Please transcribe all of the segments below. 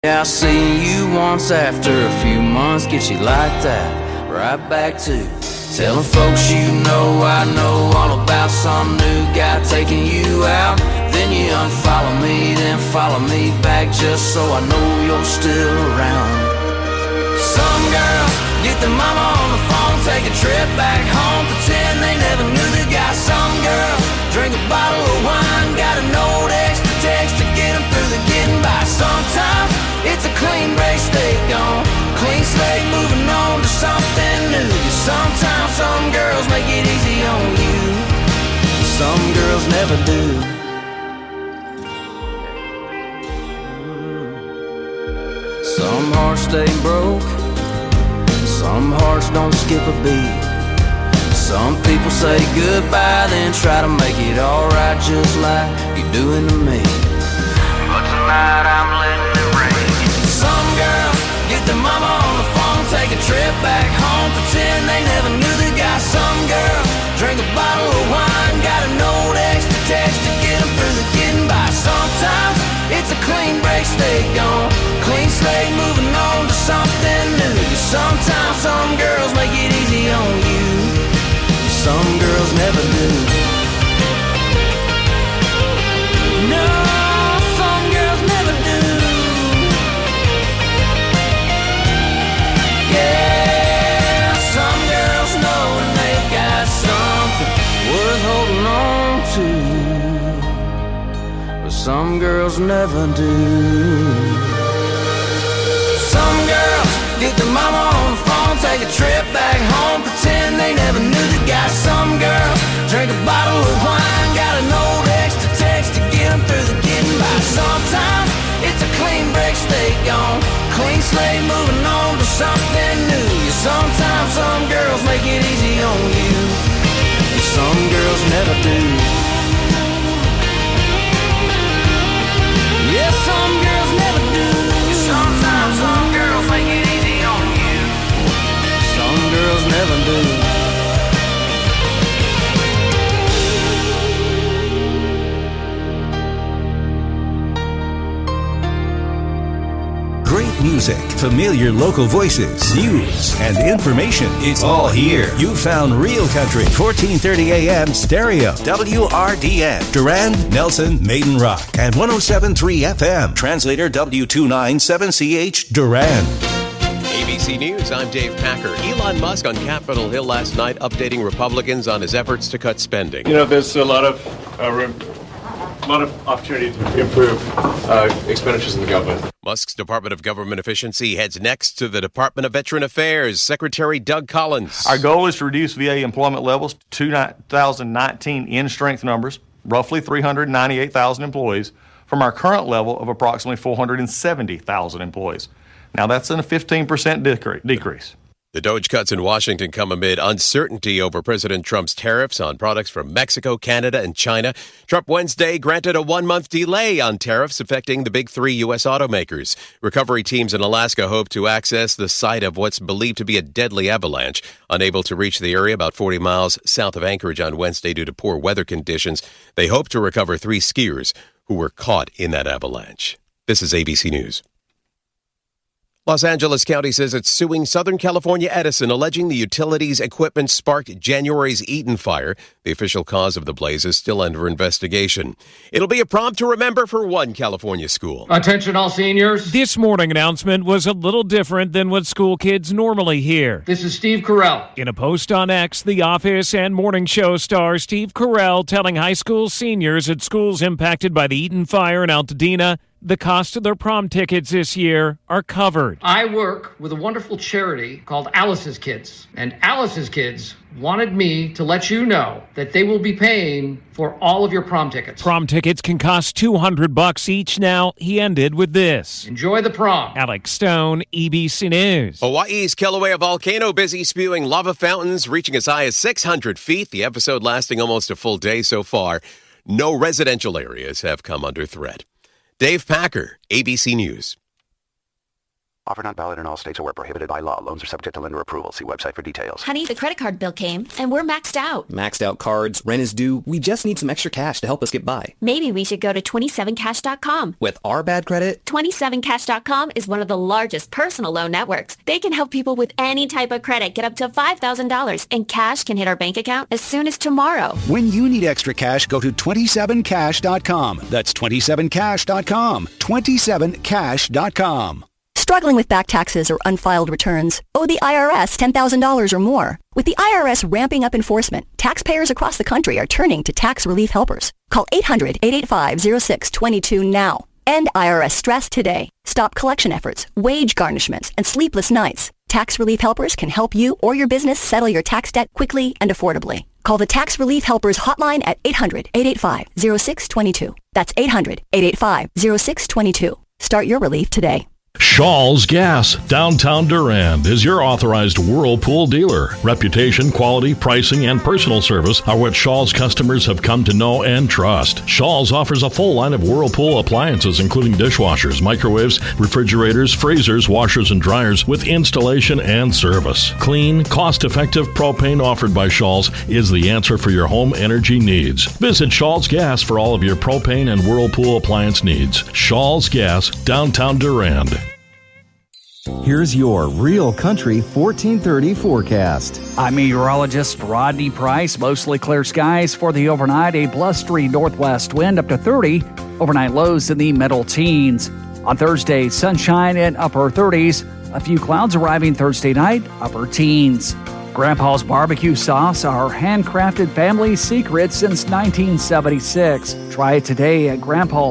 Yeah, I seen you once after a few months, get you like that, right back to telling folks you know I know all about some new guy taking you out. Then you unfollow me, then follow me back just so I know you're still around. Some girls get their mama on the phone, take a trip back home, pretend they never knew the guy. Some girls drink a bottle of wine, got a note, extra text to get them through the getting by. Sometimes it's a clean break, stay gone, clean slate, moving on to something new. Sometimes some girls make it easy on you, some girls never do. Some hearts stay broke, some hearts don't skip a beat. Some people say goodbye, then try to make it alright just like you're doing to me. But tonight I'm letting it rain. Some girls get their mama on the phone, take a trip back home, pretend they never knew the guy. Some girls drink a bottle of wine, got a note, extra text to get them through the getting by. Sometimes it's a clean break, stay gone, clean slate, moving on to something new. Sometimes some girls make it easy on you, some girls never do. No, some girls never do. Yeah, some girls know when they've got something worth holding on to, but some girls never do. Some girls get their mama on the phone, take a trip back home, pretend they never knew the guy. Some girls drink a bottle of wine, got an old extra text to get them through the getting by. Sometimes it's a clean break, stay gone, clean slate, moving on to something new. Sometimes some girls make it easy on you, some girls never do. Yeah, some girls never do. Sometimes some girls make it easy on you, some girls never do. Great music, familiar local voices, news, and information. It's all here. You found Real Country, 1430 AM stereo, WRDN, Durand, Nelson, Maiden Rock, and 107.3 FM, translator W297CH, Durand. ABC News, I'm Dave Packer. Elon Musk on Capitol Hill last night updating Republicans on his efforts to cut spending. You know, there's a lot of opportunity to improve expenditures in the government. Musk's Department of Government Efficiency heads next to the Department of Veteran Affairs. Secretary Doug Collins. Our goal is to reduce VA employment levels to 2019 in-strength numbers, roughly 398,000 employees, from our current level of approximately 470,000 employees. Now, that's a 15% decrease. The DOGE cuts in Washington come amid uncertainty over President Trump's tariffs on products from Mexico, Canada, and China. Trump Wednesday granted a one-month delay on tariffs affecting the big three U.S. automakers. Recovery teams in Alaska hope to access the site of what's believed to be a deadly avalanche. Unable to reach the area about 40 miles south of Anchorage on Wednesday due to poor weather conditions, they hope to recover 3 skiers who were caught in that avalanche. This is ABC News. Los Angeles County says it's suing Southern California Edison, alleging the utility's equipment sparked January's Eaton fire. The official cause of the blaze is still under investigation. It'll be a prompt to remember for one California school. Attention all seniors. This morning announcement was a little different than what school kids normally hear. This is Steve Carell. In a post on X, The Office and Morning Show star Steve Carell telling high school seniors at schools impacted by the Eaton fire in Altadena the cost of their prom tickets this year are covered. I work with a wonderful charity called Alice's Kids, and Alice's Kids wanted me to let you know that they will be paying for all of your prom tickets. Prom tickets can cost $200 each now. He ended with this. Enjoy the prom. Alex Stone, ABC News. Hawaii's Kilauea volcano busy spewing lava fountains reaching as high as 600 feet. The episode lasting almost a full day so far. No residential areas have come under threat. Dave Packer, ABC News. Offer not valid in all states or where prohibited by law. Loans are subject to lender approval. See website for details. Honey, the credit card bill came, and we're maxed out. Maxed out cards, rent is due. We just need some extra cash to help us get by. Maybe we should go to 27cash.com. With our bad credit? 27cash.com is one of the largest personal loan networks. They can help people with any type of credit get up to $5,000, and cash can hit our bank account as soon as tomorrow. When you need extra cash, go to 27cash.com. That's 27cash.com. 27cash.com. Struggling with back taxes or unfiled returns? Owe the IRS $10,000 or more? With the IRS ramping up enforcement, taxpayers across the country are turning to tax relief helpers. Call 800-885-0622 now. End IRS stress today. Stop collection efforts, wage garnishments, and sleepless nights. Tax relief helpers can help you or your business settle your tax debt quickly and affordably. Call the Tax Relief Helpers hotline at 800-885-0622. That's 800-885-0622. Start your relief today. Shaw's Gas, downtown Durand, is your authorized Whirlpool dealer. Reputation, quality, pricing, and personal service are what Shaw's customers have come to know and trust. Shaw's offers a full line of Whirlpool appliances, including dishwashers, microwaves, refrigerators, freezers, washers, and dryers, with installation and service. Clean, cost-effective propane offered by Shaw's is the answer for your home energy needs. Visit Shaw's Gas for all of your propane and Whirlpool appliance needs. Shaw's Gas, downtown Durand. Here's your Real Country 1430 forecast. I'm meteorologist Rodney Price. Mostly clear skies for the overnight. A blustery northwest wind up to 30. Overnight lows in the middle teens. On Thursday, sunshine and upper 30s. A few clouds arriving Thursday night, upper teens. Grandpa's Barbecue Sauce, our handcrafted family secret since 1976. Try it today at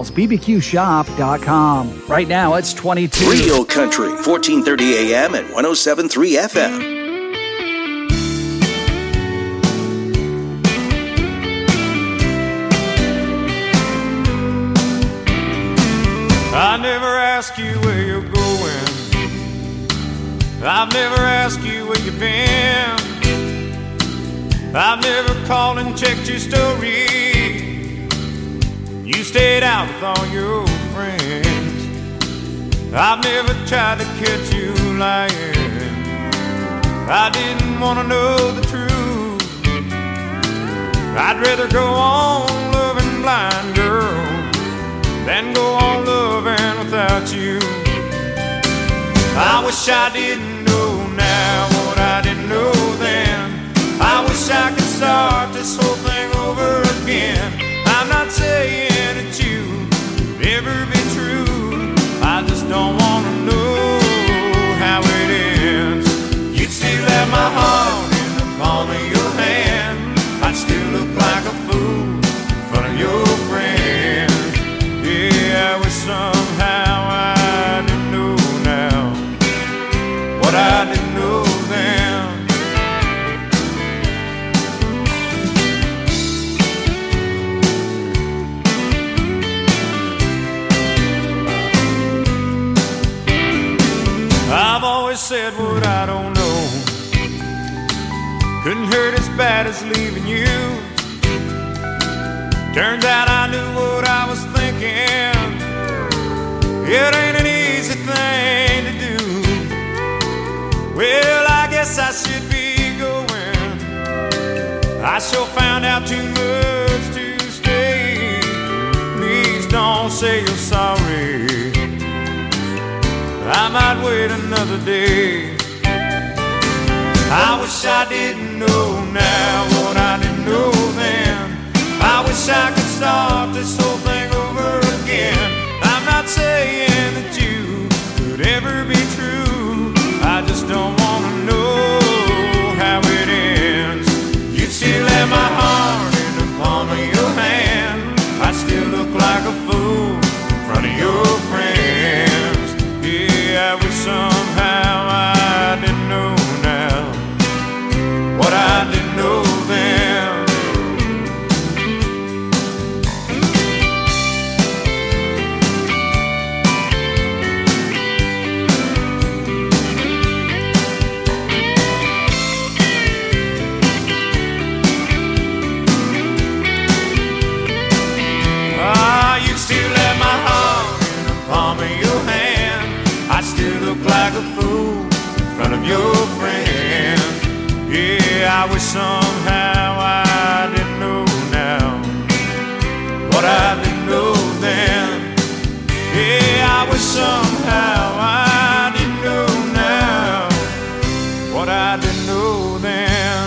grandpa'sbbqshop.com. Right now, it's 22. Real Country, 1430 AM and 107.3 FM. I never ask you where you're going. I've never asked you where you've been. I've never called and checked your story. You stayed out with all your friends. I've never tried to catch you lying. I didn't want to know the truth. I'd rather go on loving blind, girl, than go on loving without you. I wish I didn't know now what I didn't know then. I wish I could start this whole thing over again. I'm not saying that you could ever be true. I just don't want to know how it ends. You'd still have my heart in the palm of your hand. I'd still look like a fool in front of your friends. Yeah, I wish somehow I didn't know now what I didn't know then. I've always said what I don't know. Couldn't hurt as bad as leaving you. Turns out I knew what I was thinking. It ain't an easy thing to do. Well, I guess I should be going. I sure found out too much to stay. Please don't say you're sorry. I might wait another day. I wish I didn't know now what I didn't know then. I wish I could start this whole thing over again. I'm not saying that you could ever be true. I just don't want to know how it ends. You'd still have my heart in the palm of your hand. I'd still look like a fool in front of your friends. Yeah, I wish somehow I didn't know now what I didn't know then. of your friends. Yeah, I wish somehow I didn't know now what I didn't know then. Yeah, I wish somehow I didn't know now what I didn't know then.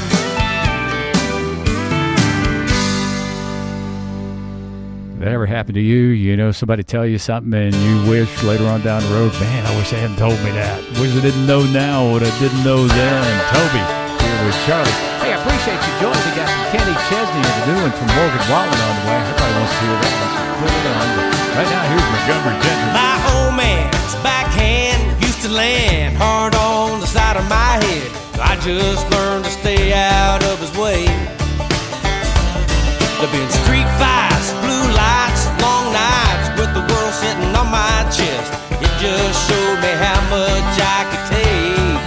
That ever happened to you? You know, somebody tell you something and you wish later on down the road, man, I wish they hadn't told me that. Wish I didn't know now what I didn't know then. Toby here with Charlie. Hey, I appreciate you joining. We got some Kenny Chesney and the new one from Morgan Wallen on the way. Everybody wants to hear that one, so put it on. But right now, here's Montgomery Gentry. My old man's backhand used to land hard on the side of my head. I just learned to stay out of his way. There've been street fights, blue lights, long nights with the world sitting on my chest. It just showed me how much I could take.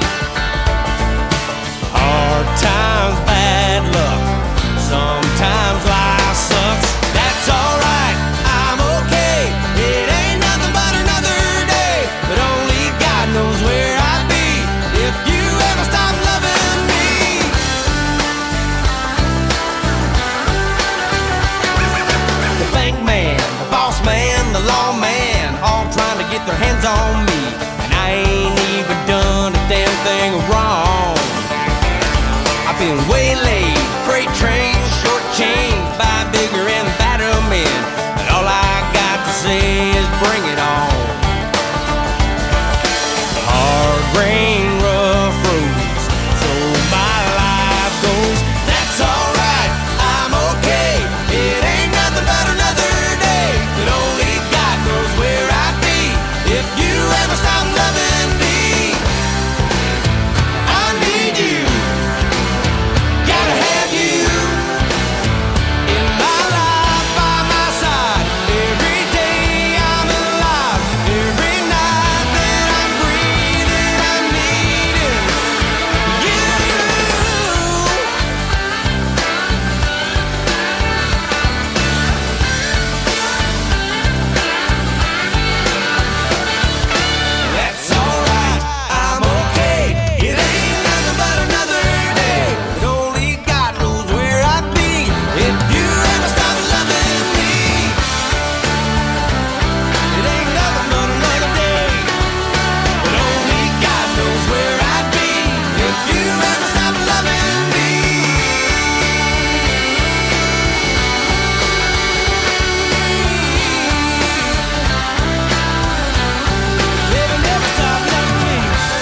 Hard times, bad luck, sometimes life sucks. That's alright, I'm okay. It ain't nothing but another day, but only God knows where I'd be if you ever stop loving me. The bank man, the boss man, the lawman, all trying to get their hands on me, and I ain't even done a damn thing wrong. I've been waylaid, freight trains, shortchanged by bigger and badder men, and all I got to say is bring it on. Hard rain, rough roads, so my life goes. That's alright, I'm okay. It ain't nothing but another day, but only God knows where I'd be if you ever stop loving me. I need you, gotta have you in my life, by my side. Every day I'm alive, every night that I'm breathing, I'm needing you. That's alright, I'm okay. It ain't nothing but another day, but only God knows where I'd be if you ever stop loving me. It ain't nothing but another day, but only God knows where I'd be if you ever stop loving me. Baby, never stop loving me.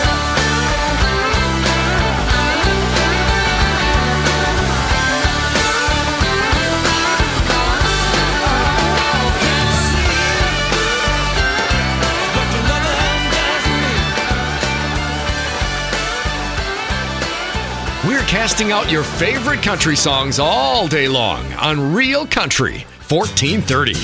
We're casting out your favorite country songs all day long on Real Country 1430.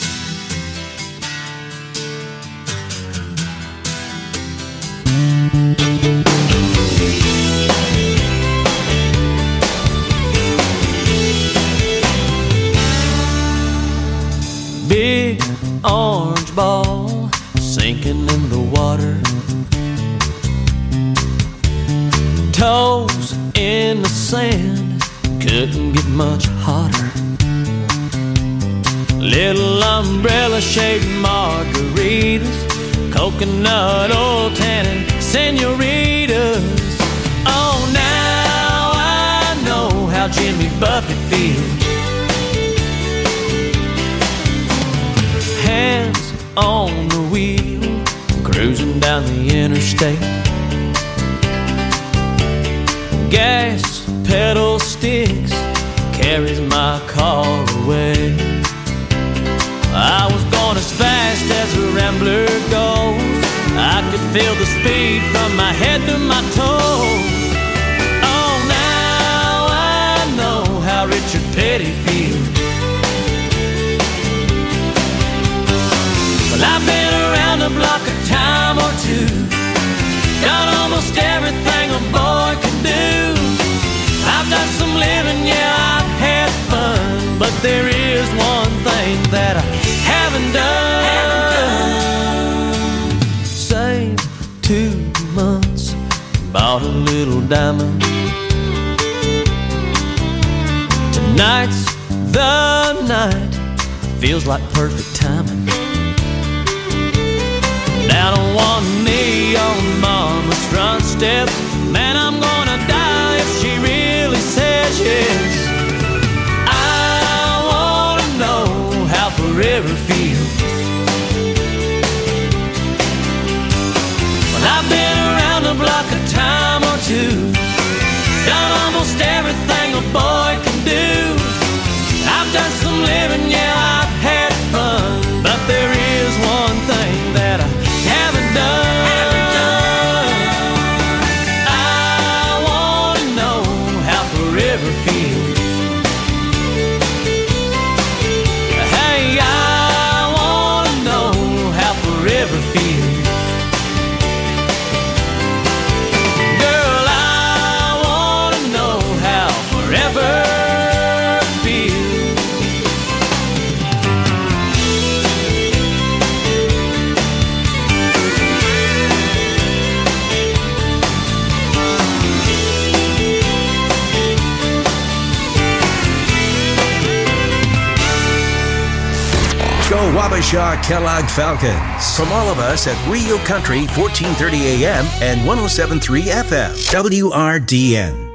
Big orange ball sinking in the water, toes in the sand, couldn't get much hotter. Little umbrella shaped margaritas, coconut oil tannin senoritas. Oh, now I know how Jimmy Buffett feels. Hands on the wheel, cruising down the interstate. Gas pedal sticks, carries my car away. I was going as fast as a rambler goes. I could feel the speed from my head to my toes. Oh, now I know how Richard Petty feels. Well, I've been around the block a time or two, done almost everything a boy can do. I've done some living, yeah, I've had fun, but there is one thing that I haven't done. Saved 2 months, bought a little diamond. Tonight's the night, feels like perfect timing. Down on one knee on mama's front steps, man, I'm gonna die if she really says yes. I wanna know how forever feels. Well, I've been around the block a time or two, done almost everything a boy can do. I've done some living, yeah, I've had fun, but there is one thing that I haven't done. I wanna know how forever feels. Hey, I wanna know how forever feels. Girl, I wanna know how forever feels. Go Wabasha Kellogg Falcons. From all of us at Rio Country, 1430 AM and 107.3 FM. WRDN.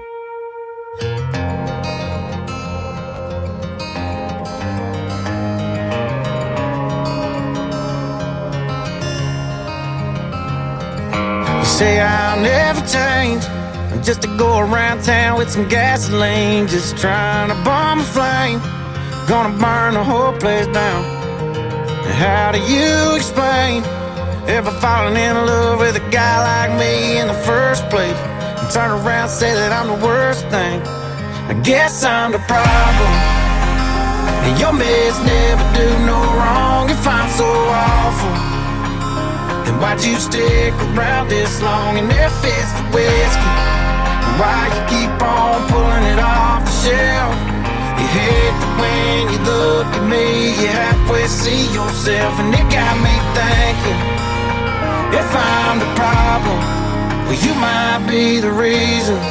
You say I'll never change, I'm just to go around town with some gasoline, just trying to bomb a flame, gonna burn the whole place down. How do you explain ever falling in love with a guy like me in the first place, and turn around and say that I'm the worst thing? I guess I'm the problem, and your mess never do no wrong. If I'm so awful, then why'd you stick around this long? And if it's the whiskey, then why you keep on pulling it off the shelf? You hate that when you look at me, you halfway see yourself, and it got me thinking, if I'm the problem, well, you might be the reason.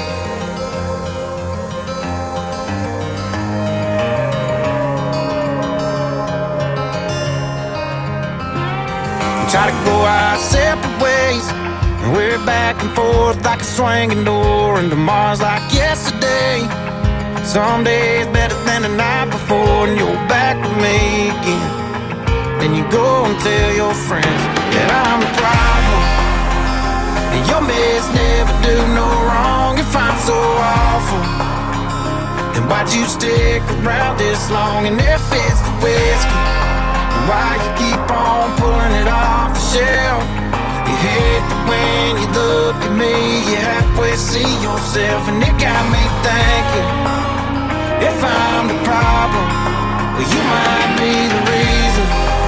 We try to go our separate ways, and we're back and forth like a swinging door, and tomorrow's like yesterday. Some days better than the night before, and you're back with me again. Then you go and tell your friends that I'm the problem, and your mess never do no wrong. If I'm so awful, then why'd you stick around this long? And if it's the whiskey, then why you keep on pulling it off the shelf? You hate that when you look at me, you halfway see yourself, and it got me thinking, if I'm the problem, well, you might be the reason.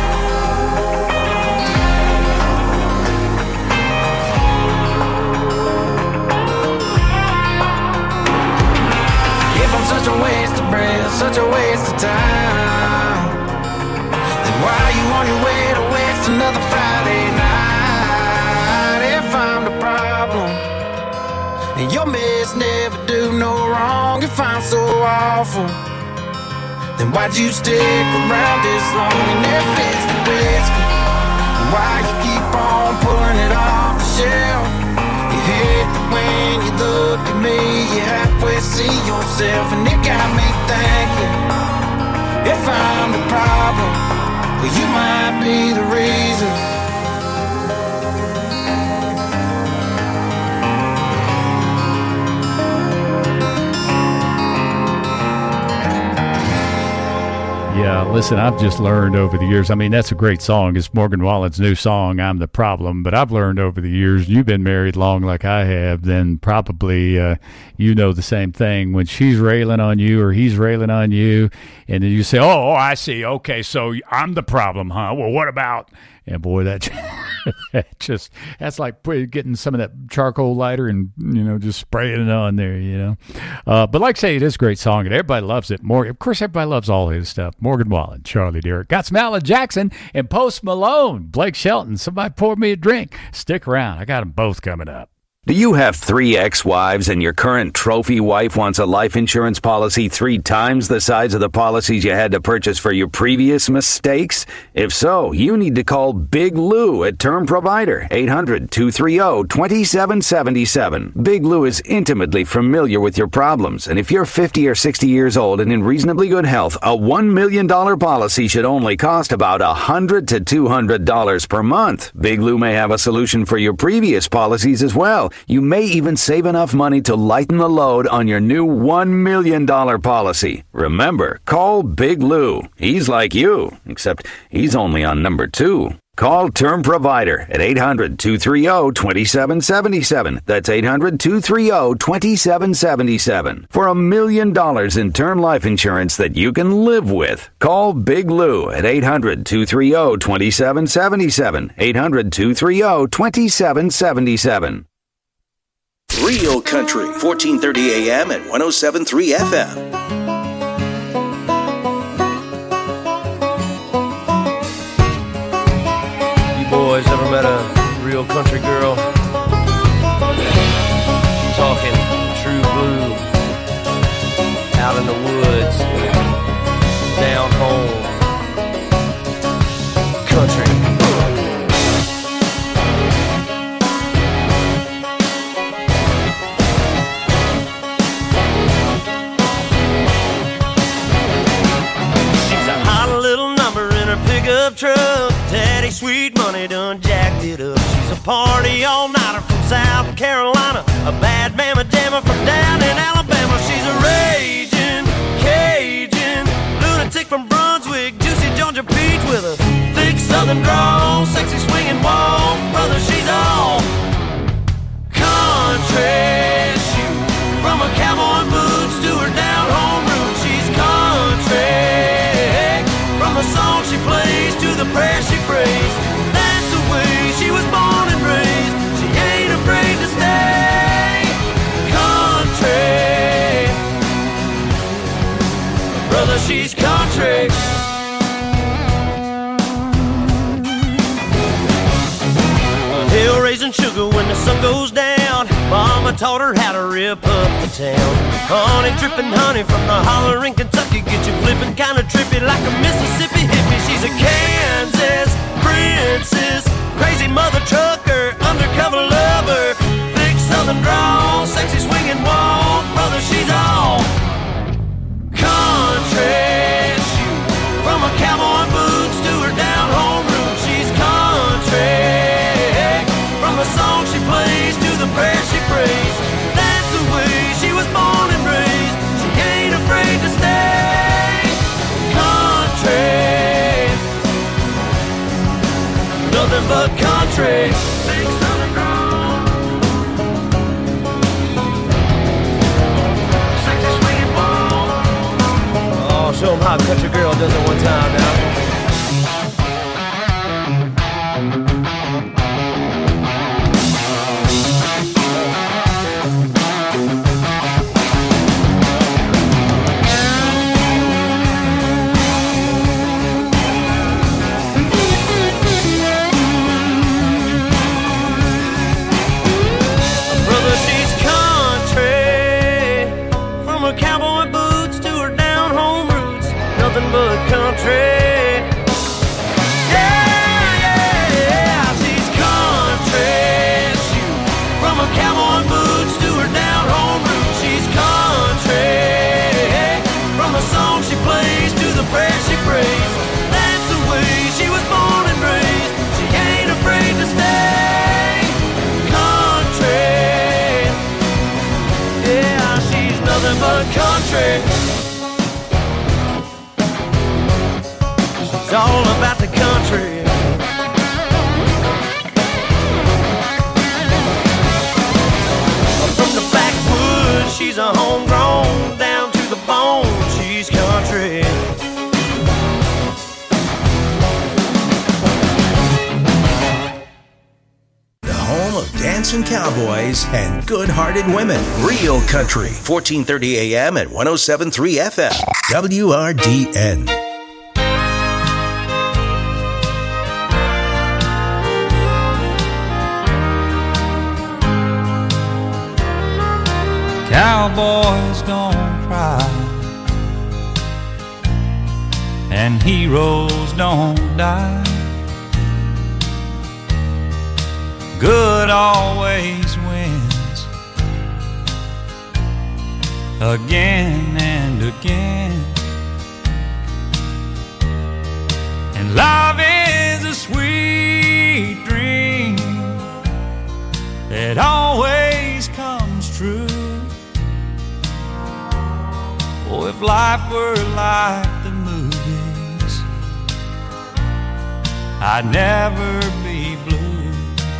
If I'm such a waste of breath, such a waste of time, then why are you on your way to waste another Friday night? If I'm the problem, and your mess never do no wrong. If I'm so awful, then why'd you stick around this long? And if it's the whiskey, then why you keep on pulling it off the shelf? You hate that when you look at me, you halfway see yourself, and it got me thinking, if I'm the problem, well, you might be the reason. Yeah, listen, I've just learned over the years. I mean, that's a great song. It's Morgan Wallen's new song, I'm the Problem. But I've learned over the years, you've been married long like I have, then probably you know the same thing. When she's railing on you or he's railing on you, and then you say, oh, I see. Okay, so I'm the problem, huh? Well, what about... And boy, that's like getting some of that charcoal lighter and, just spraying it on there, But like I say, it is a great song, and everybody loves it. Of course, everybody loves all his stuff. Morgan Wallen, Charlie Derrick. Got some Alan Jackson and Post Malone, Blake Shelton. Somebody pour me a drink. Stick around. I got them both coming up. Do you have 3 ex-wives and your current trophy wife wants a life insurance policy 3 times the size of the policies you had to purchase for your previous mistakes? If so, you need to call Big Lou at Term Provider, 800-230-2777. Big Lou is intimately familiar with your problems, and if you're 50 or 60 years old and in reasonably good health, a $1 million policy should only cost about $100 to $200 per month. Big Lou may have a solution for your previous policies as well. You may even save enough money to lighten the load on your new $1 million policy. Remember, call Big Lou. He's like you, except he's only on number 2. Call Term Provider at 800-230-2777. That's 800-230-2777 for $1 million in term life insurance that you can live with. Call Big Lou at 800-230-2777. 800-230-2777. Real Country, 1430 AM and 107.3 FM. You boys ever met a real country girl? Talking true blue, out in the woods, down home, country. Pickup truck, daddy sweet money done jacked it up. She's a party all-nighter from South Carolina, a bad mama jammer from down in Alabama. She's a raging Cajun lunatic from Brunswick, juicy Georgia peach with a thick southern drawl, sexy swinging walk, brother, she's all country. Shoot, from her cowboy boots to her down home roots, she's country. From the song she plays to the prayer she prays, that's the way she was born and raised. She ain't afraid to stay country. Brother, she's country. Hill raising sugar when the sun goes down. Mama taught her how to rip up the town. Honey dripping honey from the holler in Kentucky, get you flipping kinda trippy like a Mississippi hippie. She's a Kansas princess, crazy mother trucker, undercover lover, thick southern drawl, sexy swinging walk, brother, she's all country. Shoot, from her cowboy boots to her down home roots, she's country. From the song she plays to the prayer she prays, that's the way she was born and raised. She ain't afraid to stay country. Nothing but country. Oh, show them how a country girl does it one time now. Country. Yeah, yeah, yeah, she's country. Shoot, from her cowboy boots to her down home roots, she's country. From the song she plays to the prayer she prays, that's the way she was born and raised. She ain't afraid to stay country. Yeah, she's nothing but country. It's all about the country. From the backwoods, she's a homegrown, down to the bone, she's country. The home of dancing cowboys and good-hearted women. Real Country, 1430 AM and 107.3 FM. WRDN. Cowboys don't cry, and heroes don't die. Good always wins, again and again. And love is a sweet dream that always comes true. Oh, if life were like the movies, I'd never be blue.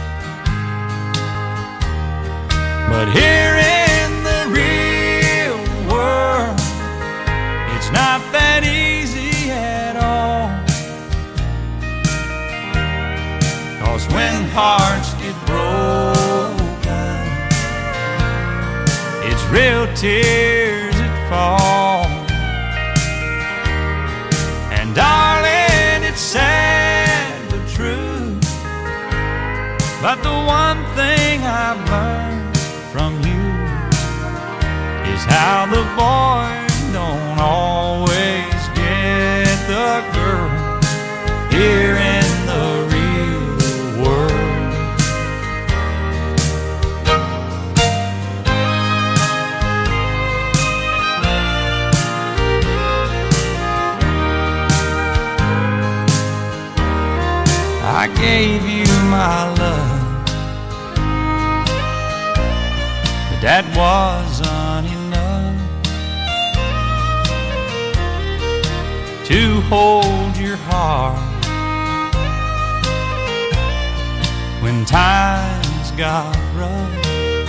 But here in the real world, it's not that easy at all. 'Cause when hearts get broken, it's real tears that fall. And darling, it's sad but true, but the one thing I've learned from you is how the boy don't always get the girl here in the real world. I gave you my love, but that wasn't enough to hold your heart when times got rough.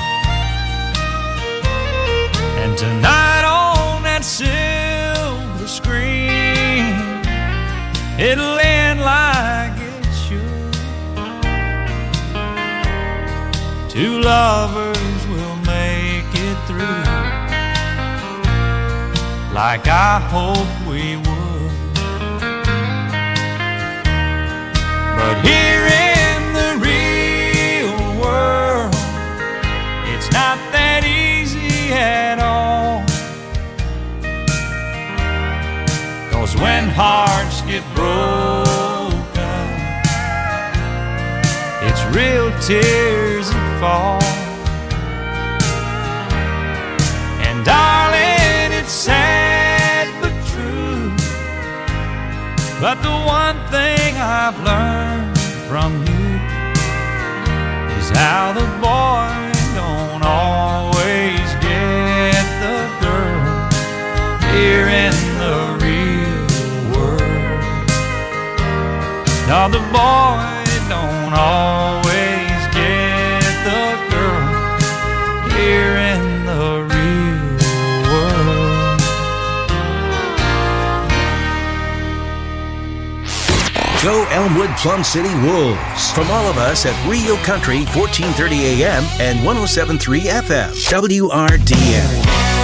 And tonight on that silver screen, it'll end like it should. Two lovers will make it through, like I hoped we would. But here in the real world, it's not that easy at all. 'Cause when hearts get broken, it's real tears that fall. And darling, it's sad but true, but the one thing I've learned from you is how the boy don't always get the girl here in the real world. No, the boy don't always get the girl here in the real world. Go Elmwood Plum City Wolves. From all of us at Real Country, 1430 AM and 107.3 FM, WRDN.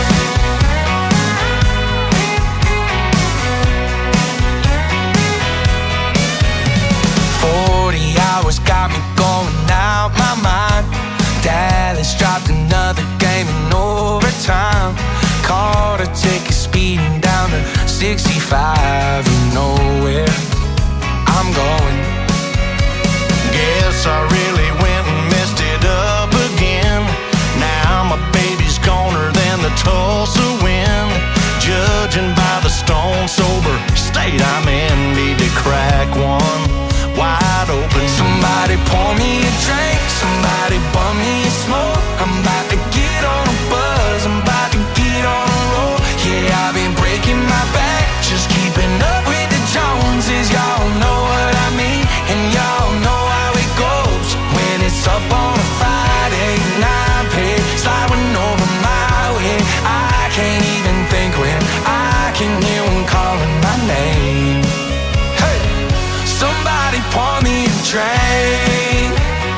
Got me going out my mind. Dallas dropped another game in overtime. Caught a ticket speeding down to 65. You know where I'm going. Guess I really went and messed it up again. Now my baby's goner than the Tulsa wind. Judging by the stone sober state I'm in, need to crack one wide open. Somebody pour me a drink, somebody bum me a smoke. I'm about to get on a buzz, I'm about to get on a roll. Yeah, I've been breaking my back, just keeping up with the Joneses. Y'all know what I mean, and y'all know how it goes. When it's up on a Friday night, pay sliding over my way. I can't even think when I can hear one calling my name. Hey, somebody pour me a drink,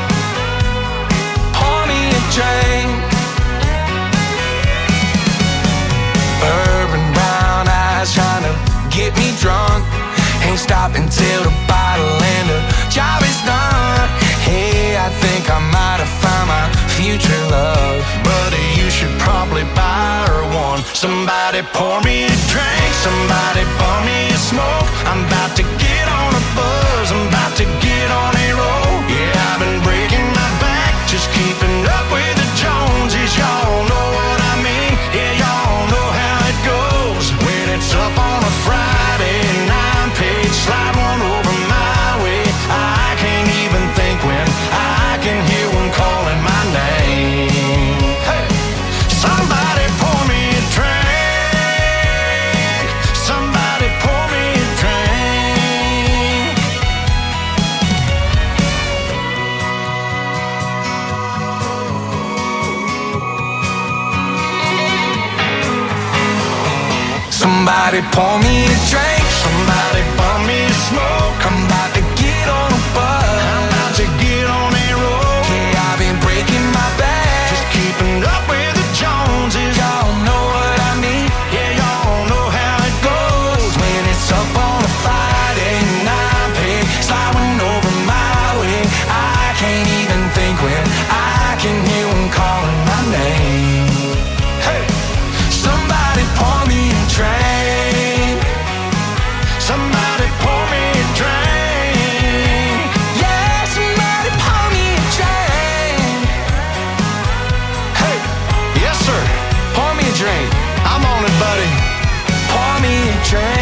pour me a drink. Urban brown eyes trying to get me drunk. Ain't stopping till the bottle and the job is done. Hey, I think I might have found my future love, buddy, you should probably Somebody pour me a drink, somebody pour me a smoke. I'm about to get on a buzz, I'm about to get on a roll. Yeah, I've been breaking my back, just keeping up with the Joneses. Y'all know what I mean, yeah, y'all know how it goes. When it's up on a Friday and I'm paid, slide one over my way. I can't even think when I can hear one calling my name. Hey, somebody pour me a drink, somebody pour me a drink. Somebody pour me a drink, somebody pour me a smoke. I'm about to get on a bus, I'm about to get on a roll. Yeah, I've been breaking my back, just keeping up with the Joneses. Y'all know what I mean, yeah, y'all know how it goes. When it's up on a Friday and I'm paid, sliding over my way. I can't even think when I can hear them calling my name. Hey, somebody pour me a drink, somebody pour me a drink. Yeah, somebody pour me a drink. Hey, yes sir, pour me a drink. I'm on it, buddy. Pour me a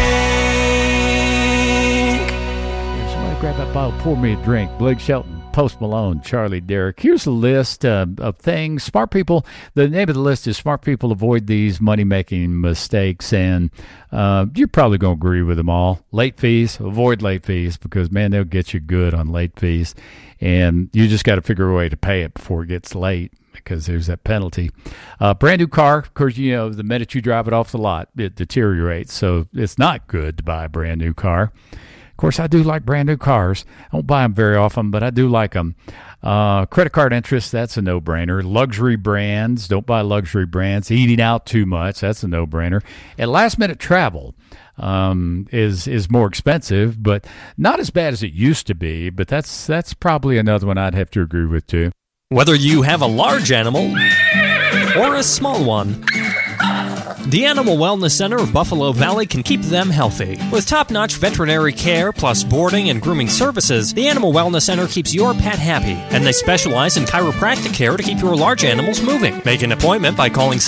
drink. Somebody grab that bottle, pour me a drink. Blake Shelton, Post Malone, Charlie Derrick. Here's a list of things. Smart people, the name of the list is Smart People Avoid These Money-Making Mistakes, and you're probably going to agree with them all. Late fees, avoid late fees because, man, they'll get you good on late fees, and you just got to figure a way to pay it before it gets late because there's that penalty. Brand new car, of course, you know, the minute you drive it off the lot, it deteriorates, so it's not good to buy a brand new car. Of course, I do like brand new cars. I don't buy them very often, but I do like them. Credit card interest, that's a no-brainer. Luxury brands, don't buy luxury brands. Eating out too much, that's a no-brainer. And last-minute travel is more expensive, but not as bad as it used to be. But that's probably another one I'd have to agree with, too. Whether you have a large animal or a small one, the Animal Wellness Center of Buffalo Valley can keep them healthy. With top-notch veterinary care plus boarding and grooming services, the Animal Wellness Center keeps your pet happy, and they specialize in chiropractic care to keep your large animals moving. Make an appointment by calling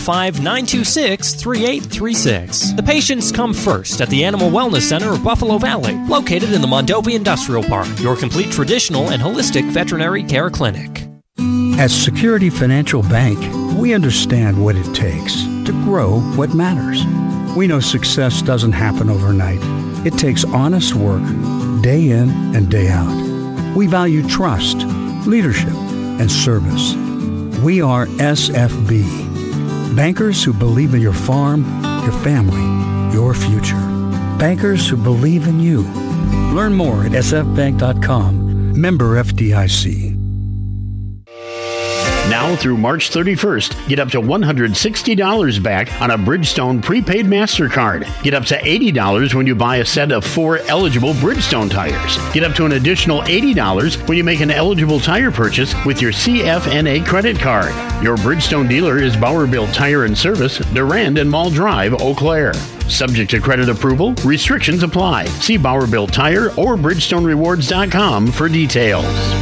715-926-3836. The patients come first at the Animal Wellness Center of Buffalo Valley, located in the Mondovi Industrial Park, your complete traditional and holistic veterinary care clinic. At Security Financial Bank, we understand what it takes to grow what matters. We know success doesn't happen overnight. It takes honest work, day in and day out. We value trust, leadership, and service. We are SFB, bankers who believe in your farm, your family, your future. Bankers who believe in you. Learn more at sfbank.com. Member FDIC. Now through March 31st, get up to $160 back on a Bridgestone prepaid MasterCard. Get up to $80 when you buy a set of 4 eligible Bridgestone tires. Get up to an additional $80 when you make an eligible tire purchase with your CFNA credit card. Your Bridgestone dealer is Bauer Built Tire and Service, Durand and Mall Drive, Eau Claire. Subject to credit approval, restrictions apply. See Bauer Built Tire or BridgestoneRewards.com for details.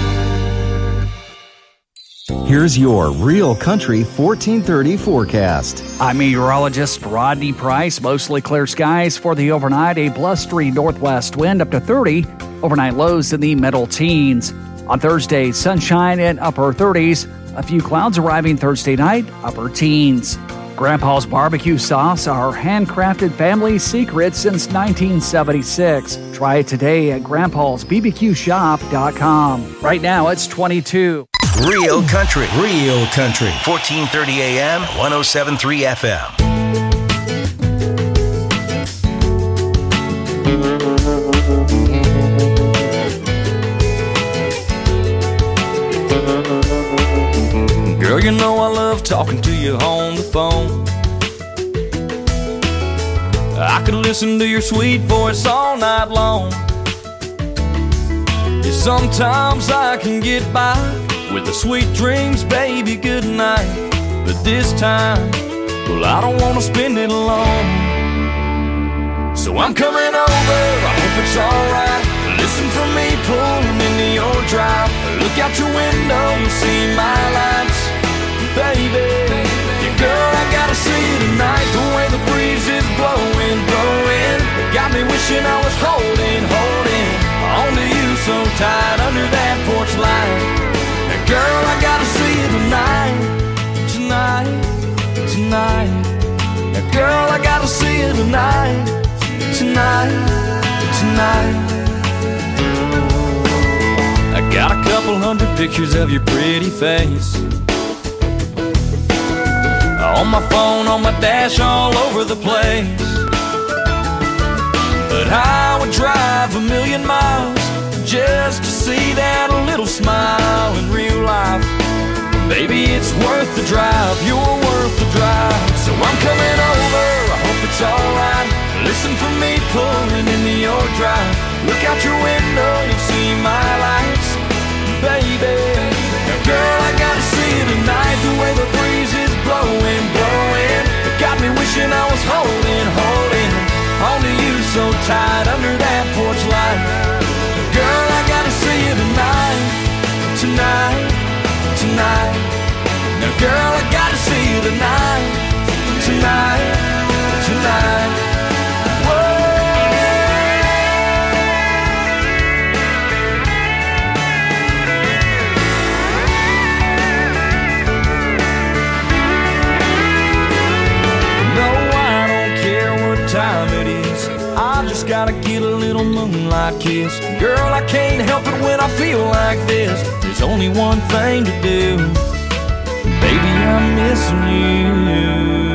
Here's your Real Country 1430 forecast. I'm meteorologist Rodney Price. Mostly clear skies for the overnight. A blustery northwest wind up to 30. Overnight lows in the middle teens. On Thursday, sunshine in upper 30s. A few clouds arriving Thursday night, upper teens. Grandpa's barbecue sauce, our handcrafted family secret since 1976. Try it today at grandpa'sbbqshop.com. Right now, it's 22. Real Country. 1430 AM, 107.3 FM. Girl, you know I love talking to you on the phone. I could listen to your sweet voice all night long. Yeah, sometimes I can get by with the sweet dreams, baby, good night. But this time, well, I don't wanna spend it alone. So I'm coming over, I hope it's alright. Listen for me pulling into your drive. Look out your window, you'll see my lights. Baby, yeah, girl, I gotta see you tonight. The way the breeze is blowing, blowing, it got me wishing I was holding onto you so tight under that porch light. Now, girl, I gotta see you tonight, tonight, tonight. Now, girl, I gotta see you tonight, tonight, tonight. I got a couple hundred pictures of your pretty face on my phone, on my dash, all over the place. But I would drive 1,000,000 miles just to see that little smile in real life. Baby, it's worth the drive, you're worth the drive. So I'm coming over, I hope it's alright. Listen for me pulling into your drive. Look out your window, you'll see my lights. Baby, now girl, I gotta see you tonight. The way the breeze is blowing, blowing, it got me wishing I was holding onto you so tight under that porch light. Girl, I gotta see you tonight, tonight, tonight. Now girl, I gotta see you tonight, tonight, tonight. Time it is, I just gotta get a little moonlight kiss. Girl, I can't help it when I feel like this. There's only one thing to do, baby, I'm missing you.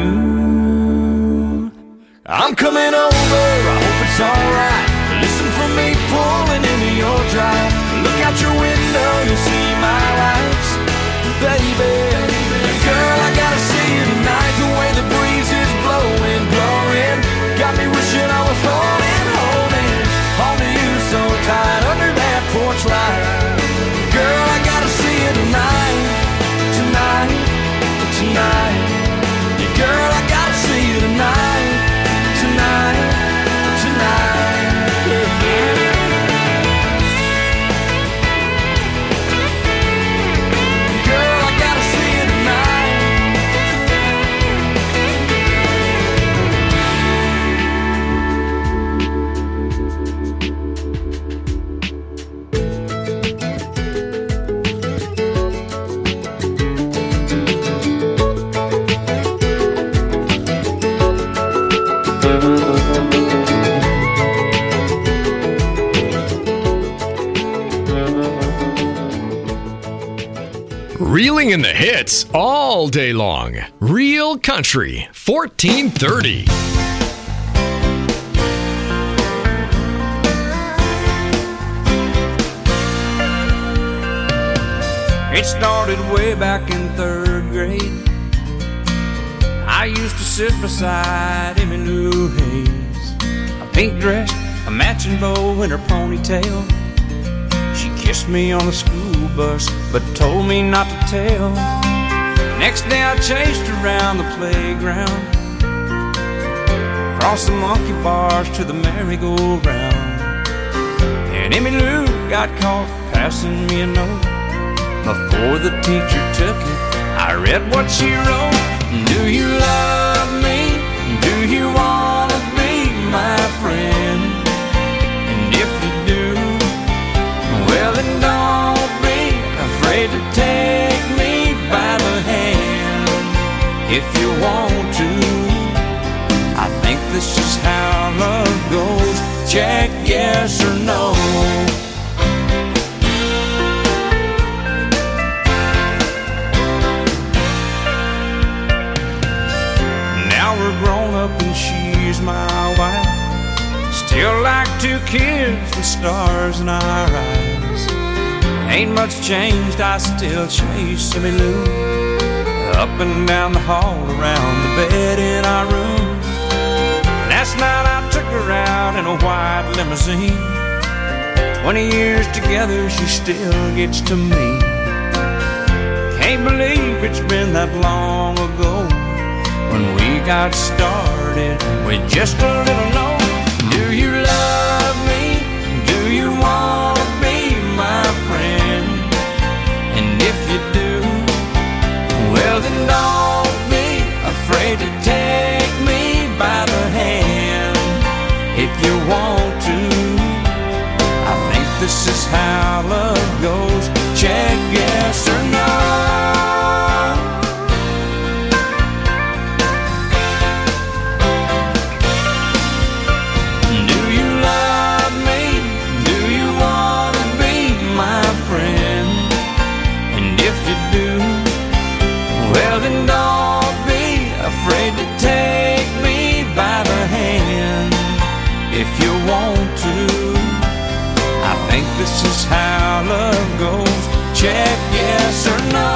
I'm coming over, I hope it's alright. Listen for me pulling into your drive. Look out your window, you'll see my lights. Baby, girl, I gotta see you tonight. The way the breeze is blowing, blowing, got me wishing I was holding onto you so tight under that porch light. Girl, I gotta see you tonight, tonight, tonight. Yeah, girl, I gotta see you tonight, tonight, tonight. Yeah, yeah. Girl, I gotta see you tonight. Reeling in the hits all day long. Real Country 1430. It started way back in 3rd grade. I used to sit beside Emmylou Hayes, a pink dress, a matching bow in her ponytail. She kissed me on the school bus, but told me not to tell. Next day I chased her around the playground, across the monkey bars to the merry-go-round. And Emmylou got caught passing me a note. Before the teacher took it, I read what she wrote. Do you love me? Do you wanna be my friend? And if you do, well then don't be afraid to take me by the hand. If you want to, I think this is how love goes. Check yes or no. We're grown up and she's my wife. Still like 2 kids with stars in our eyes. Ain't much changed, I still chase Emmylou up and down the hall, around the bed in our room. Last night I took her out in a white limousine. 20 years together, she still gets to me. Can't believe it's been that long ago. when we got started with just a little note. Do you love me? Do you want to be my friend? And if you do, well then don't be afraid to take me by the hand. If you want to, I think this is how love goes. Check yes or no. If you want to, I think this is how love goes. Check yes or no.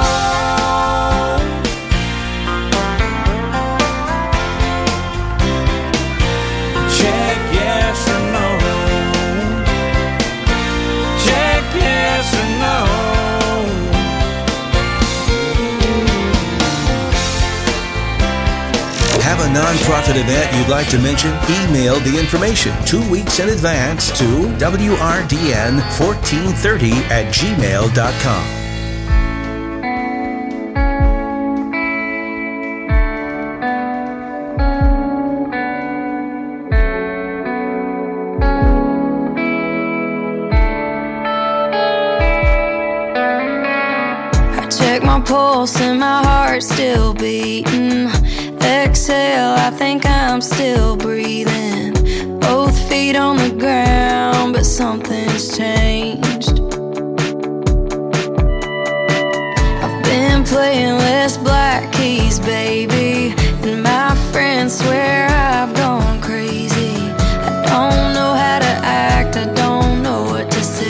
Check yes or no. Check yes or no. Have a nonprofit event you'd like to mention? Email the information 2 weeks in advance to wrdn1430@gmail.com. I check my pulse and my heart's still beating. Exhale, I think I'm still breathing. Both feet on the ground, but something's changed. I've been playing less black keys, baby, and my friends swear I've gone crazy. I don't know how to act, I don't know what to say.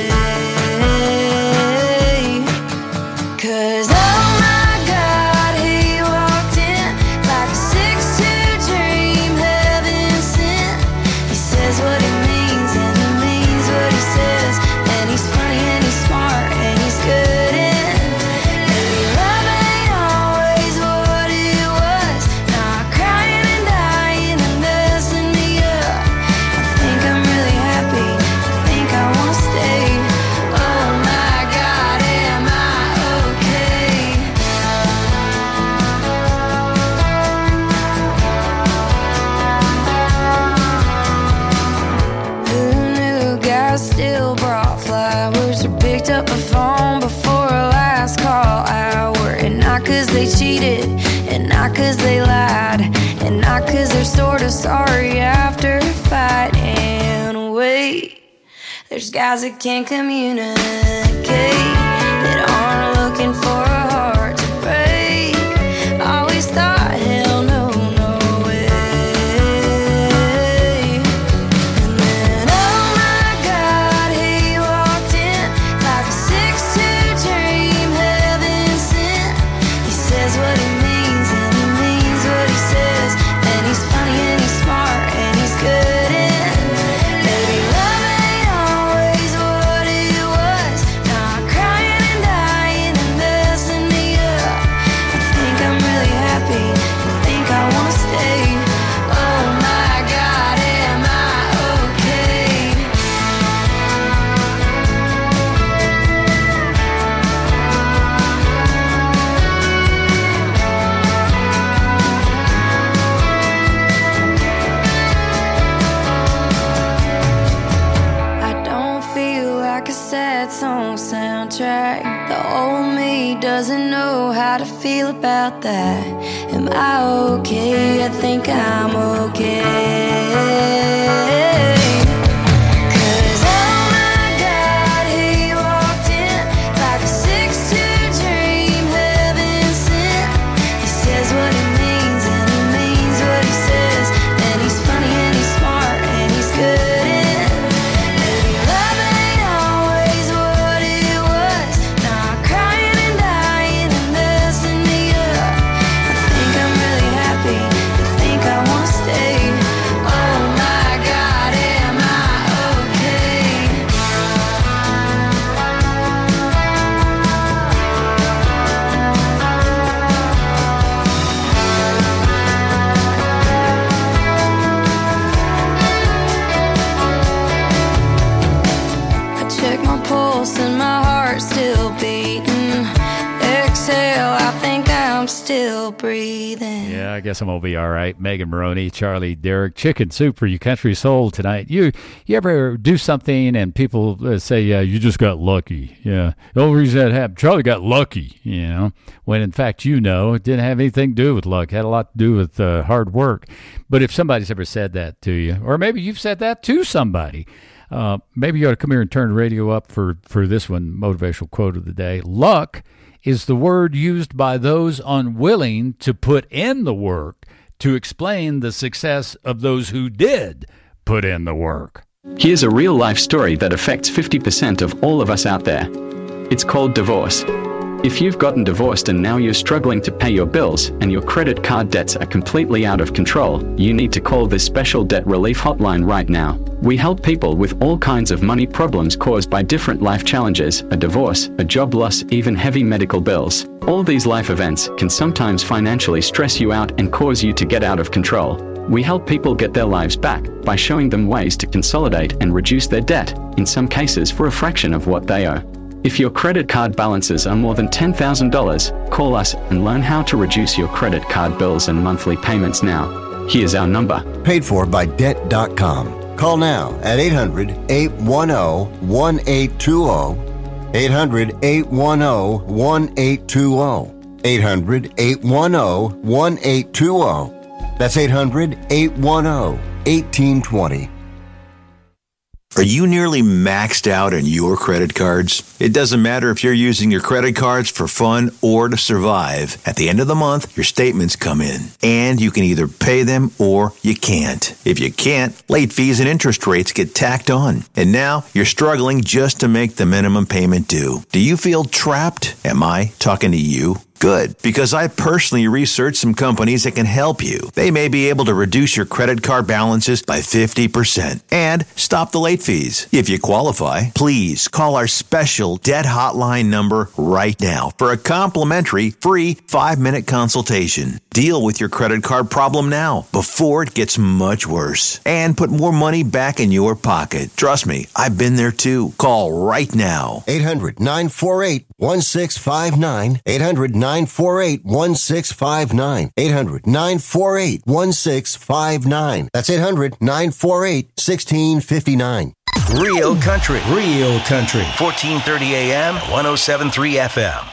'Cause oh my God, he walked in like a 6'2" dream, heaven sent. He says what he means and he means what he says. And he's funny and he's smart and he's good and maybe love ain't always what it was. Not crying and dying and messing me up. I think I'm really happy, I think I wanna stay. Oh my God, am I okay? Who knew guys still brought flowers or picked up the phone before a last call hour? And not 'cause they cheated, and not 'cause they lied, and not 'cause they're sorta sorry after a fight. And wait, there's guys that can't communicate, that aren't looking for a heart to break. Always thought, hell no, no way. And then oh my God, he walked in like a 6'2" dream, heaven sent. He says what he means and he means what he says. And he's funny and he's smart and he's good and maybe love ain't always what it was. Not crying and dying and messing me up. I think I'm really happy, I think I wanna stay. Oh my God, am I okay? I don't feel like a sad song soundtrack. The old me doesn't know how to feel about that. Am I okay? I think I'm okay. 'Cause oh my God, he walked in like a 6'2" dream, heaven sent. He says what he means and he means what he says. And he's funny and he's smart and he's good and maybe love ain't always what it was. Not crying and dying and messing me up. I think I'm really happy, I think I wanna stay. Oh my God, still breathing. Yeah, I guess I'm going to be all right. Megan Maroney, Charlie Derrick, Chicken Soup for You Country Soul tonight. You ever do something and people say, yeah, you just got lucky. Yeah, the only reason that happened, Charlie got lucky, you know, when in fact, it didn't have anything to do with luck. It had a lot to do with hard work. But if somebody's ever said that to you, or maybe you've said that to somebody, maybe you ought to come here and turn the radio up for this one, motivational quote of the day. Luck is the word used by those unwilling to put in the work to explain the success of those who did put in the work. Here's a real-life story that affects 50% of all of us out there. It's called divorce. If you've gotten divorced and now you're struggling to pay your bills and your credit card debts are completely out of control, you need to call this special debt relief hotline right now. We help people with all kinds of money problems caused by different life challenges, a divorce, a job loss, even heavy medical bills. All these life events can sometimes financially stress you out and cause you to get out of control. We help people get their lives back by showing them ways to consolidate and reduce their debt, in some cases for a fraction of what they owe. If your credit card balances are more than $10,000, call us and learn how to reduce your credit card bills and monthly payments now. Here's our number. Paid for by Debt.com. Call now at 800-810-1820. 800-810-1820. 800-810-1820. That's 800-810-1820. Are you nearly maxed out on your credit cards? It doesn't matter if you're using your credit cards for fun or to survive. At the end of the month, your statements come in, and you can either pay them or you can't. If you can't, late fees and interest rates get tacked on. And now you're struggling just to make the minimum payment due. Do you feel trapped? Am I talking to you? Good, because I personally researched some companies that can help you. They may be able to reduce your credit card balances by 50% and stop the late fees. If you qualify, please call our special debt hotline number right now for a complimentary free 5-minute consultation. Deal with your credit card problem now before it gets much worse and put more money back in your pocket. Trust me, I've been there too. Call right now. 800-948-1659. 800-948-1659. 800-948-1659. That's 800-948-1659. Real country. Real country. 1430 AM, 107.3 FM.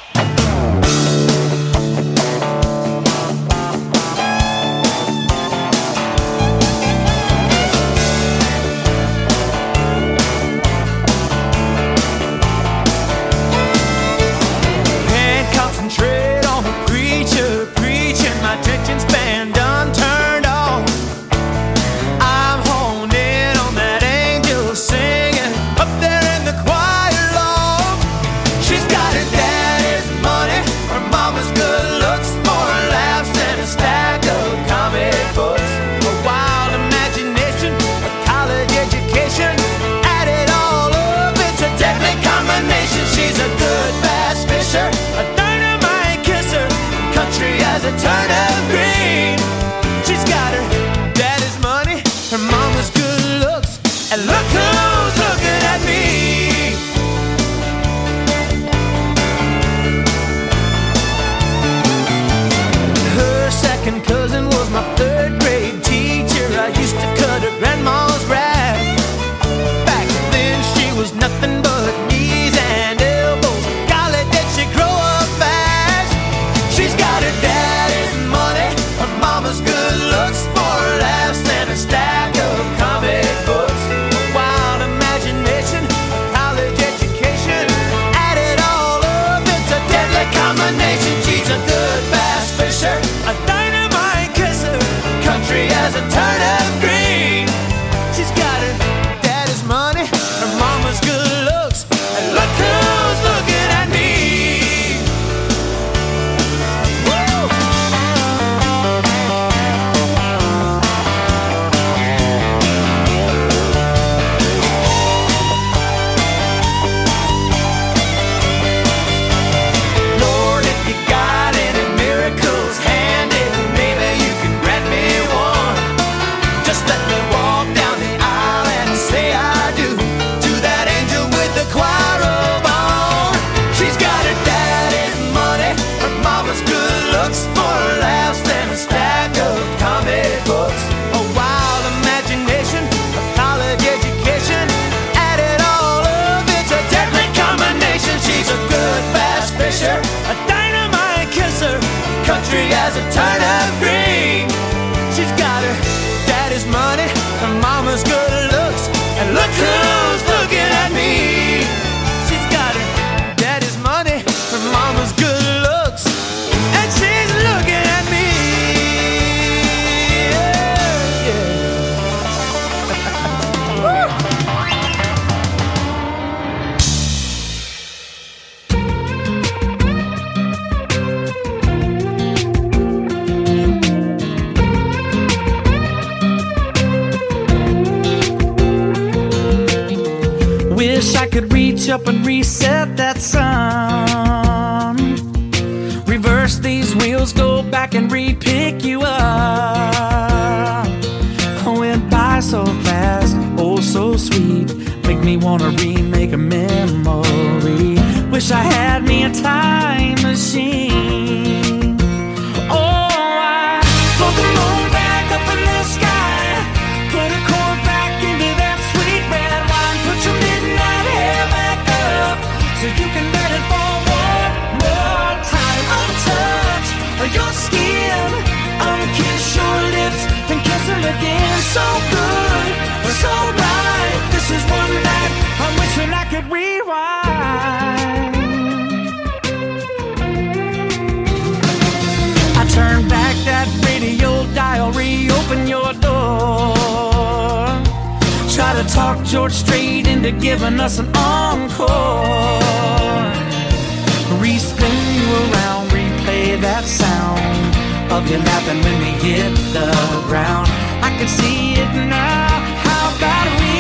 She's got her daddy's money, her country as a turnip green. She's got her daddy's money, her mama's good looks, and look who's looking at me. She's got her daddy's money, her mama's good looks, and she's looking at me. Wish I could reach up and reset that sun. Reverse these wheels, go back and re-pick you up. Went by so fast, oh so sweet. Make me wanna remake a memory. Wish I had me a time machine. Oh, I float the moon back up in the sky. Put a cord back into that sweet red wine. Put your midnight hair back up so you can let it fall one more time. Untouch your skin, unkiss your lips, and kiss them again. So good, so right. This is one night I'm wishing I could rewind. I turn back that radio dial, reopen your door. Try to talk George Strait into giving us an encore. Respin you around, replay that sound of you laughing when we hit the ground. I can see it now. How about we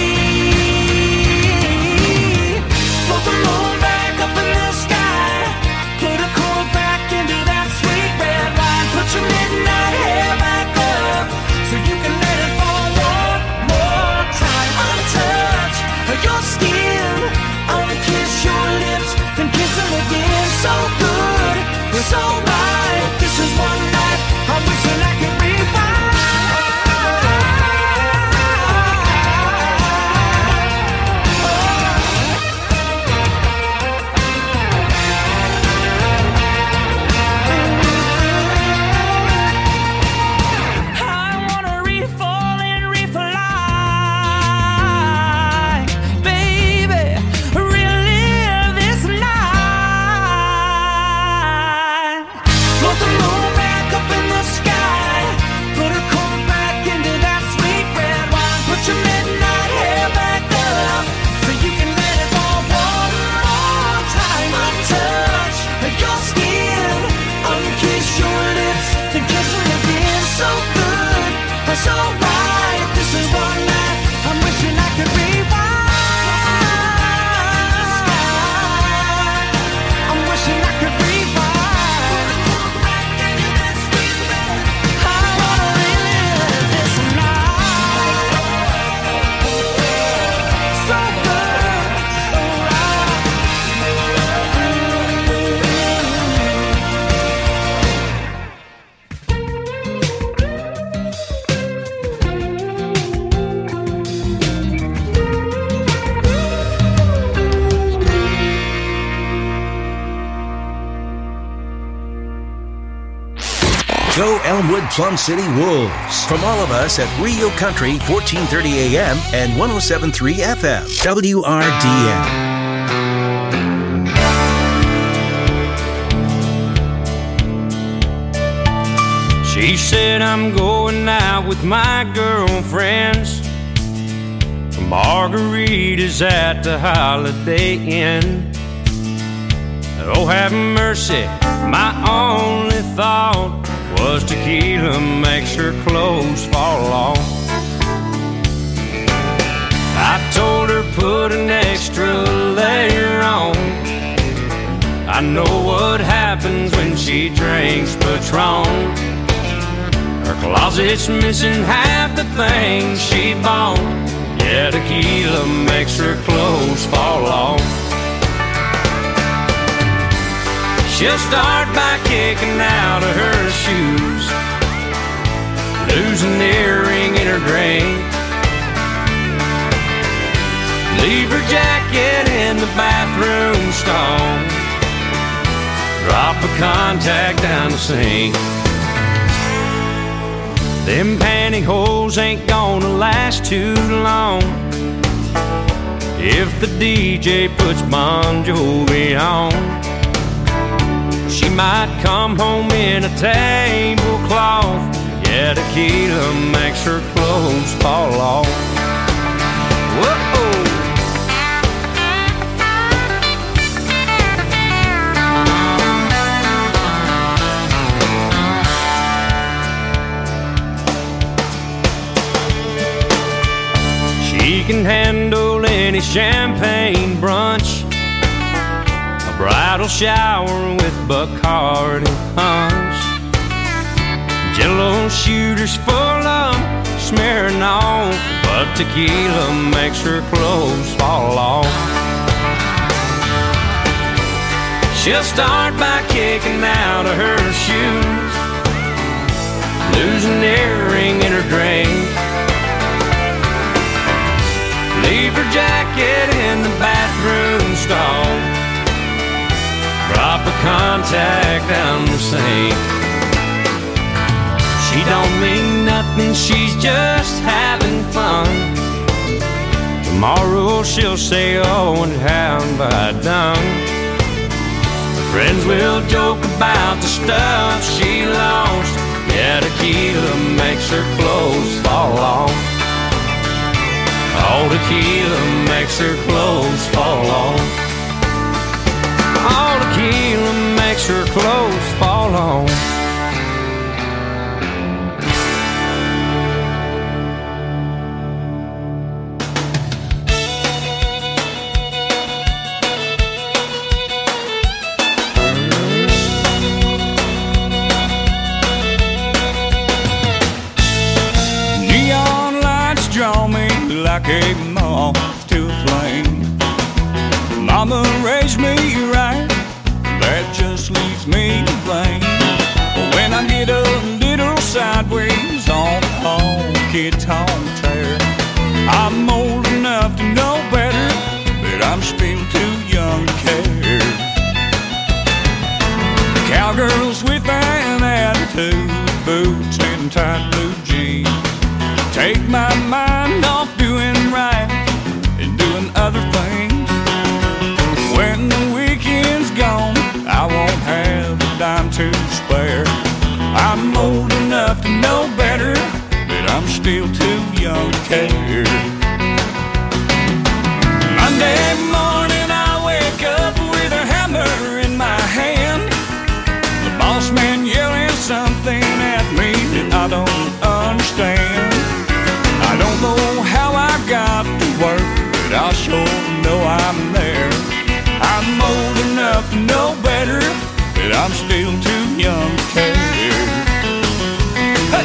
float the moon back up in the sky? Put a cord back into that sweet red wine. Put your midnight hair back up so you can let it fall one more time. Untouch your skin, unkiss your lips, then kiss them again. So good, so right. This is one night I'm wishing I could rewind. So right, this is one night I'm wishing I could rewind. I'm wishing I could rewind. I wanna relive this night. So good, so Go Elmwood Plum City Wolves. From all of us at Rio Country, 1430 AM and 107.3 FM. WRDN. She said I'm going out with my girlfriends for margaritas at the Holiday Inn. Oh, have mercy, my only thought was tequila makes her clothes fall off. I told her put an extra layer on. I know what happens when she drinks Patron. Her closet's missing half the things she bought. Yeah, tequila makes her clothes fall off. She'll start by kicking out of her shoes, lose an earring in her drink, leave her jacket in the bathroom stall, drop a contact down the sink. Them pantyhose ain't gonna last too long if the DJ puts Bon Jovi on. She might come home in a tablecloth. Yeah, tequila makes her clothes fall off. Whoa! She can handle any champagne brunch, a bridal shower with Bacardi punch, Jello shooters full of Smirnoff, but tequila makes her clothes fall off. She'll start by kicking out of her shoes, lose an earring in her drink, leave her jacket in the bathroom stall, drop a contact down the sink. She don't mean nothing, she's just having fun. Tomorrow she'll say, oh, and how have I done? Her friends will joke about the stuff she lost. Yeah, tequila makes her clothes fall off. All tequila makes her clothes fall off. All tequila makes her clothes fall off. Neon lights draw me like a moth to a flame. Mama raised me right, that just leaves me to blame. When I get a little sideways on the honky-tonk tear, I'm old enough to know better, but I'm still too young to care. Cowgirls with an attitude, boots and tight blue jeans, take my mind off doing right and doing other things. When the weekend's gone, I won't have a dime to spare. I'm old enough to know better, but I'm still too young to care. Monday morning I wake up with a hammer in my hand, the boss man yelling something at me that I don't understand. I don't know how I got to work, but I sure know I'm there. I'm old enough to know better, but I'm still too young to care. Hey!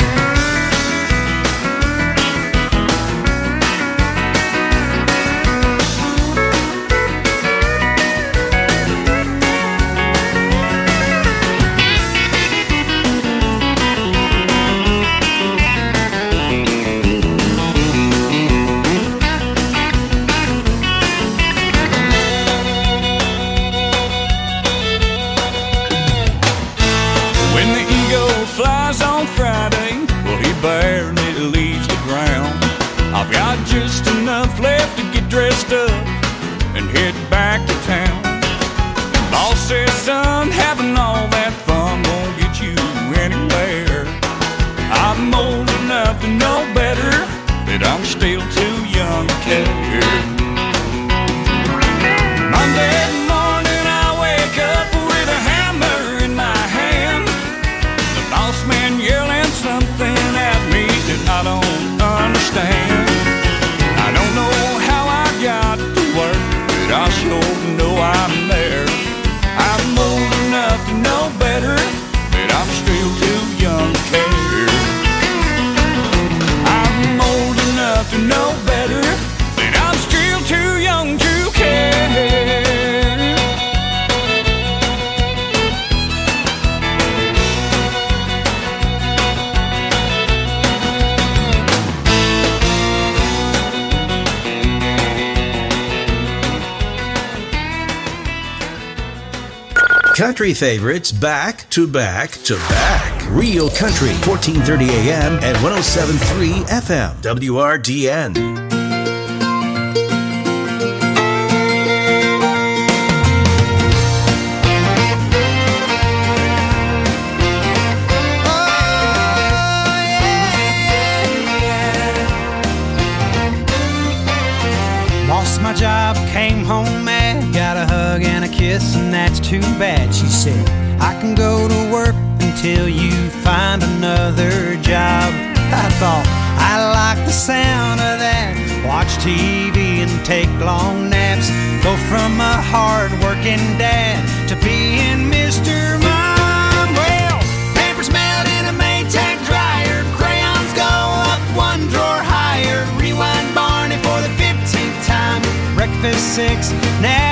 Barely leaves the ground. I've got just enough left to get dressed up and head back to town. Boss says, son, having all that fun won't get you anywhere. I'm old enough to know better, but I'm still too young to care. Monday morning I wake up with a hammer in my hand, the boss man yelling something at me that I don't understand. I don't know how I got to work, but I sure know I'm there. I'm old enough to know better, but I'm still too young to care. I'm old enough to know better, but I'm still too young to care. Country favorites back to back to back. Real Country, 1430 AM and 107.3 FM. WRDN. Lost my job, came home mad, got a hug and a kiss, and that's too bad. She said, I can go to work until you find another job. I thought, I like the sound of that. Watch TV and take long naps. Go from a hard-working dad to being Mr. Mom. Well, papers mailed in a Maytag dryer. Crayons go up one drawer higher. Rewind Barney for the 15th time. Breakfast 6, now